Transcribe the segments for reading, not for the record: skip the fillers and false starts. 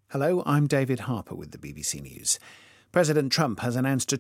Hello, I'm David Harper with the BBC News. President Trump has announced a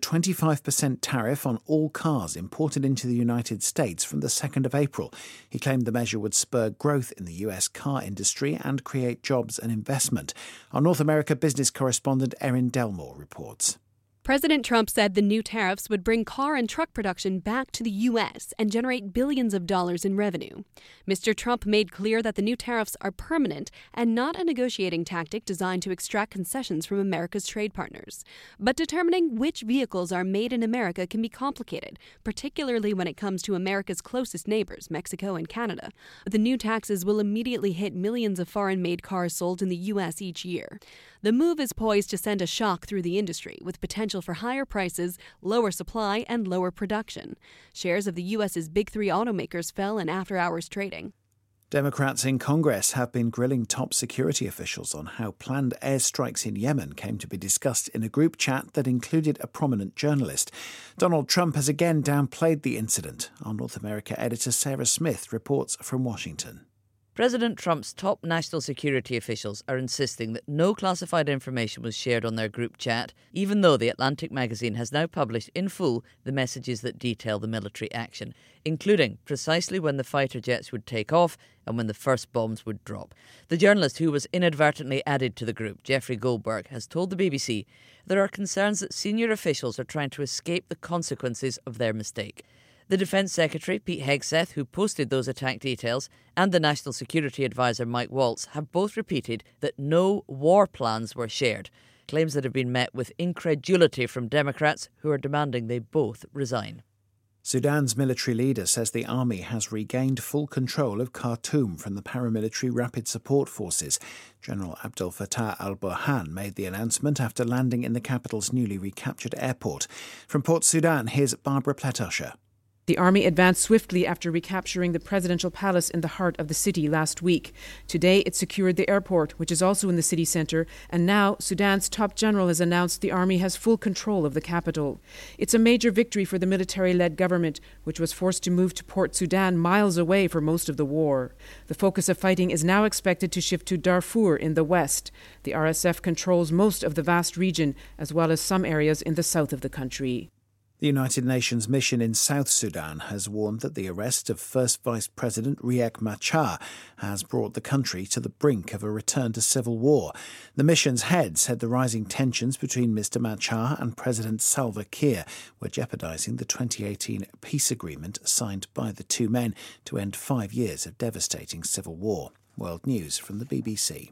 25% tariff on all cars imported into the United States from the 2nd of April. He claimed the measure would spur growth in the US car industry and create jobs and investment. Our North America business correspondent Erin Delmore reports. President Trump said the new tariffs would bring car and truck production back to the U.S. and generate billions of dollars in revenue. Mr. Trump made clear that the new tariffs are permanent and not a negotiating tactic designed to extract concessions from America's trade partners. But determining which vehicles are made in America can be complicated, particularly when it comes to America's closest neighbors, Mexico and Canada. The new taxes will immediately hit millions of foreign-made cars sold in the U.S. each year. The move is poised to send a shock through the industry, with potential for higher prices, lower supply, and lower production. Shares of the U.S.'s big three automakers fell in after-hours trading. Democrats in Congress have been grilling top security officials on how planned airstrikes in Yemen came to be discussed in a group chat that included a prominent journalist. Donald Trump has again downplayed the incident. Our North America editor Sarah Smith reports from Washington. President Trump's top national security officials are insisting that no classified information was shared on their group chat, even though The Atlantic magazine has now published in full the messages that detail the military action, including precisely when the fighter jets would take off and when the first bombs would drop. The journalist who was inadvertently added to the group, Jeffrey Goldberg, has told the BBC there are concerns that senior officials are trying to escape the consequences of their mistake. The Defence Secretary, Pete Hegseth, who posted those attack details, and the National Security Advisor, Mike Waltz, have both repeated that no war plans were shared, claims that have been met with incredulity from Democrats who are demanding they both resign. Sudan's military leader says the army has regained full control of Khartoum from the paramilitary Rapid Support Forces. General Abdel Fattah al-Burhan made the announcement after landing in the capital's newly recaptured airport. From Port Sudan, here's Barbara Pletosher. The army advanced swiftly after recapturing the presidential palace in the heart of the city last week. Today, it secured the airport, which is also in the city centre, and now Sudan's top general has announced the army has full control of the capital. It's a major victory for the military-led government, which was forced to move to Port Sudan miles away for most of the war. The focus of fighting is now expected to shift to Darfur in the west. The RSF controls most of the vast region, as well as some areas in the south of the country. The United Nations mission in South Sudan has warned that the arrest of First Vice President Riek Machar has brought the country to the brink of a return to civil war. The mission's head said the rising tensions between Mr. Machar and President Salva Kiir were jeopardising the 2018 peace agreement signed by the two men to end 5 years of devastating civil war. World News from the BBC.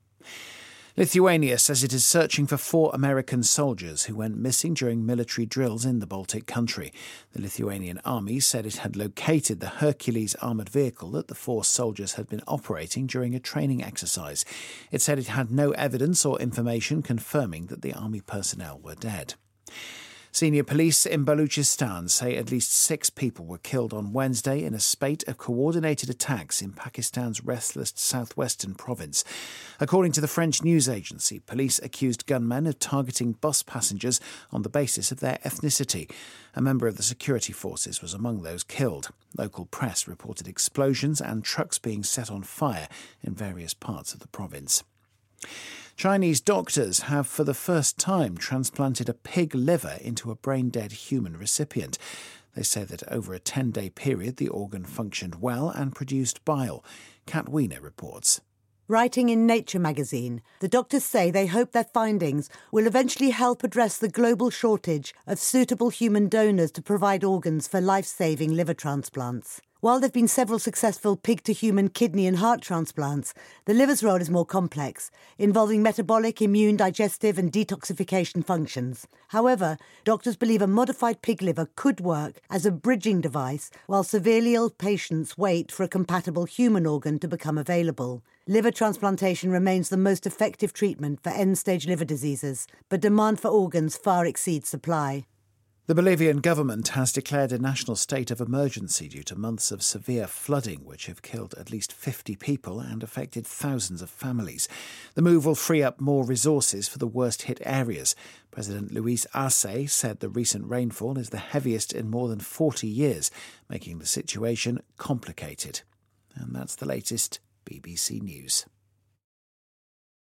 Lithuania says it is searching for 4 American soldiers who went missing during military drills in the Baltic country. The Lithuanian army said it had located the Hercules armoured vehicle that the 4 soldiers had been operating during a training exercise. It said it had no evidence or information confirming that the army personnel were dead. Senior police in Baluchistan say at least 6 people were killed on Wednesday in a spate of coordinated attacks in Pakistan's restless southwestern province. According to the French news agency, police accused gunmen of targeting bus passengers on the basis of their ethnicity. A member of the security forces was among those killed. Local press reported explosions and trucks being set on fire in various parts of the province. Chinese doctors have for the first time transplanted a pig liver into a brain-dead human recipient. They say that over a 10-day period the organ functioned well and produced bile. Kat Wiener reports. Writing in Nature magazine, the doctors say they hope their findings will eventually help address the global shortage of suitable human donors to provide organs for life-saving liver transplants. While there have been several successful pig-to-human kidney and heart transplants, the liver's role is more complex, involving metabolic, immune, digestive and detoxification functions. However, doctors believe a modified pig liver could work as a bridging device while severely ill patients wait for a compatible human organ to become available. Liver transplantation remains the most effective treatment for end-stage liver diseases, but demand for organs far exceeds supply. The Bolivian government has declared a national state of emergency due to months of severe flooding, which have killed at least 50 people and affected thousands of families. The move will free up more resources for the worst-hit areas. President Luis Arce said the recent rainfall is the heaviest in more than 40 years, making the situation complicated. And that's the latest BBC News.